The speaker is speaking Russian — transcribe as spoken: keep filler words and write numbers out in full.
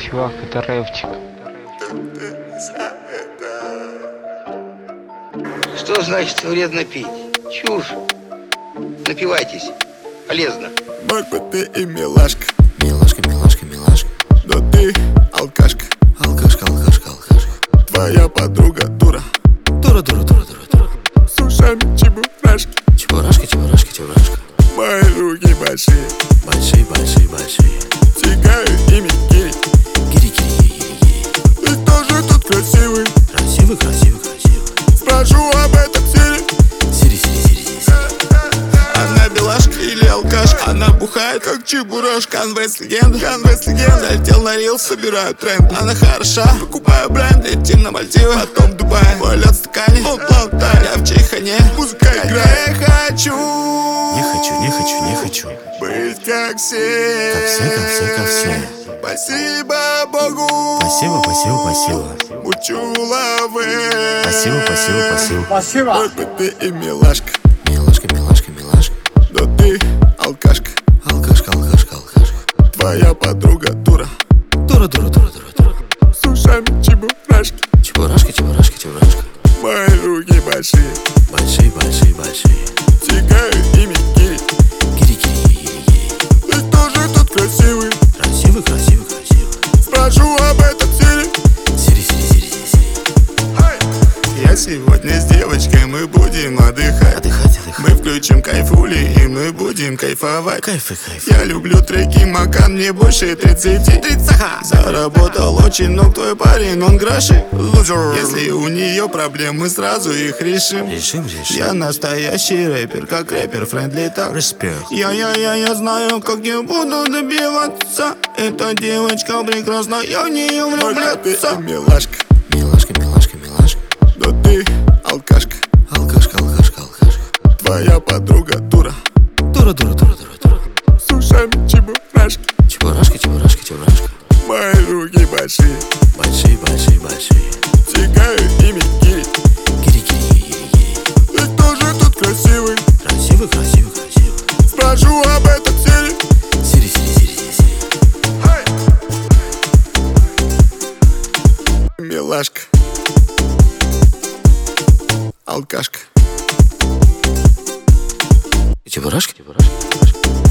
чувак, это рэпчик. Что значит вредно пить? Чушь. Напивайтесь. Полезно. Мог бы ты и милашка. Милашка, милашка, милашка. Но ты алкашка. Алкашка, алкашка, алкашка. Твоя подруга дура. Дура, дура, дура, дура, дура. С ушами чебурашки. Чебурашка, чебурашка, чебурашка. Мои руки большие. Большие, большие, большие. Тягаю ими гири. Гири, гири, гири, гири. Ты тоже тут красивый. Красивый, красивый, красивый. Спрошу об этом Сири. Сири, сири, сири, сири. Она белашка или алкашка? Она бухает, как чебурашка. Конвейс легенда, конвейс легенда. Залетел на рил, собираю тренд. Она хороша, покупаю бренд. Летим на Мальдивы, потом в Дубай. Полет в стакане, полтора. Я в чайхане, музыка играет. Я хочу. Не хочу, не хочу, не хочу. Быть как все. Как все, как все, как все. Спасибо Богу. Спасибо, спасибо, спасибо. Учу лавы. Спасибо, спасибо, спасибо. Спасибо. Хоть бы ты и милашка. Милашка, милашка, милашка. Но ты алкашка. Алкашка, алкашка, алкашка. Твоя подруга дура. Дура, дура, дура, дура, дура. С ушами чебурашки. Чебурашка, чебурашка, чебурашка. Мои руки большие. Большие, большие, большие. Тягаю ими гири. Гири, гири, гири, гири. Ты тоже тут красивый. Красивый, красивый, красивый. Спрошу об этом Сири. Сири, сири, сири, сири, сири. Я сегодня с девочкой, мы будем отдыхать. Отдыхать, отдыхать. Мы включим кайфули и мы будем кайфовать. Кайф и кайф. Я люблю треки Макан, мне больше тридцати. Заработал очень, но твой парень, он гроши. Если у нее проблемы, сразу их решим. Решим, решим. Я настоящий рэпер, как рэпер Френдли так. Респект. Я, я, я, я знаю, как я буду добиваться. Эта девочка прекрасна, я в нее влюбляться. Милашка. Милашка, милашка, милашка. Но ты алкашка. Алкашка, алкашка, алкашка. Твоя подруга дура. Дура, дура, дура, дура, дура. С ушами чебурашки. Чебурашка, чебурашка, чебурашка. Мои руки большие. Большие, большие, большие. Тягаю ими гири. Гири, гири, гири, гири. Ты тоже тут красивый. Красивый, красивый, красивый. Спрошу об этом Сири. Сири, сири, сири, сири, сири. Милашка. Алкашка. Чебурашка, чебурашка, чебурашка.